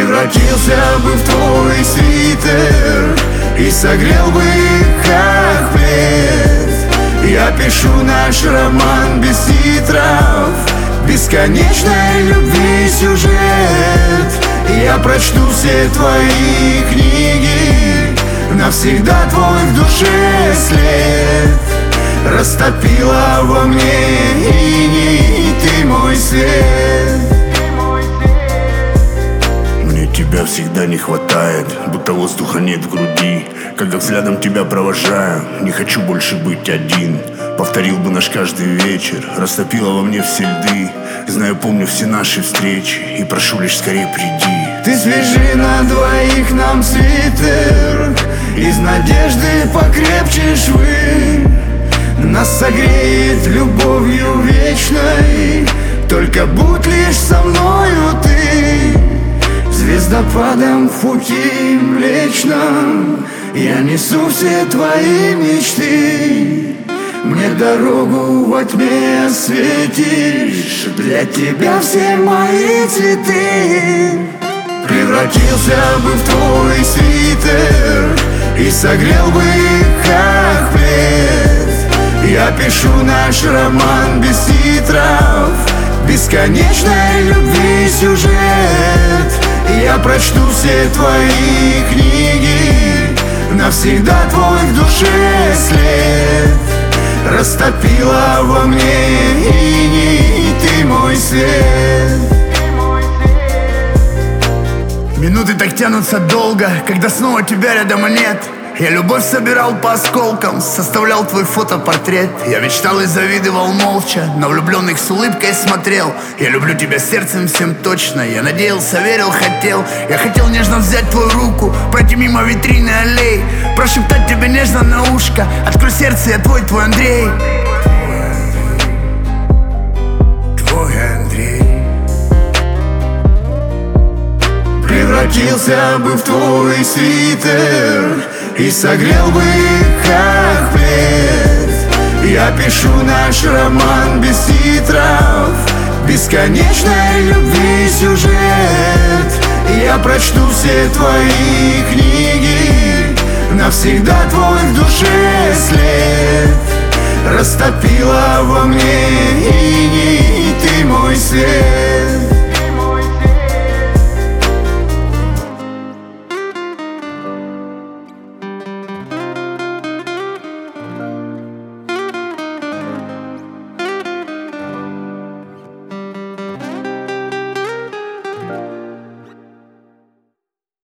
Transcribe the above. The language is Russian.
Превратился бы в твой свитер и согрел бы, как плед. Я пишу наш роман без титров, бесконечной любви сюжет. Я прочту все твои книги, навсегда твой в душе след. Растопила во мне иней, ты мой свет. Мне тебя всегда не хватает, будто воздуха нет в груди. Когда взглядом тебя провожаю, не хочу больше быть один. Повторил бы наш каждый вечер, растопила во мне все льды. Знаю, помню все наши встречи и прошу лишь скорее приди. Ты свяжи на двоих нам свитер, из надежды покрепче швы. Нас согреет любовью вечной, только будь лишь со мною ты. Звездопадом в пути Млечном я несу все твои мечты. Мне дорогу во тьме осветишь, для тебя все мои цветы. Превратился бы в твой свитер и согрел бы, как плед. Я пишу наш роман без титров, бесконечной любви сюжет. Я прочту все твои книги, навсегда твой в душе след. Растопила во мне иней, ты мой свет. Минуты так тянутся долго, когда снова тебя рядом нет. Я любовь собирал по осколкам, составлял твой фотопортрет. Я мечтал и завидовал молча, на влюбленных с улыбкой смотрел. Я люблю тебя сердцем всем точно, я надеялся, верил, хотел. Я хотел нежно взять твою руку, пройти мимо витрины аллей, прошептать тебе нежно на ушко: открой сердце, я твой Андрей. Твой Андрей. Превратился бы в твой свитер и согрел бы, как плед. Я пишу наш роман без титров, бесконечной любви сюжет. Я прочту все твои книги, навсегда твой в душе след. Растопила во мне иней, ты мой свет.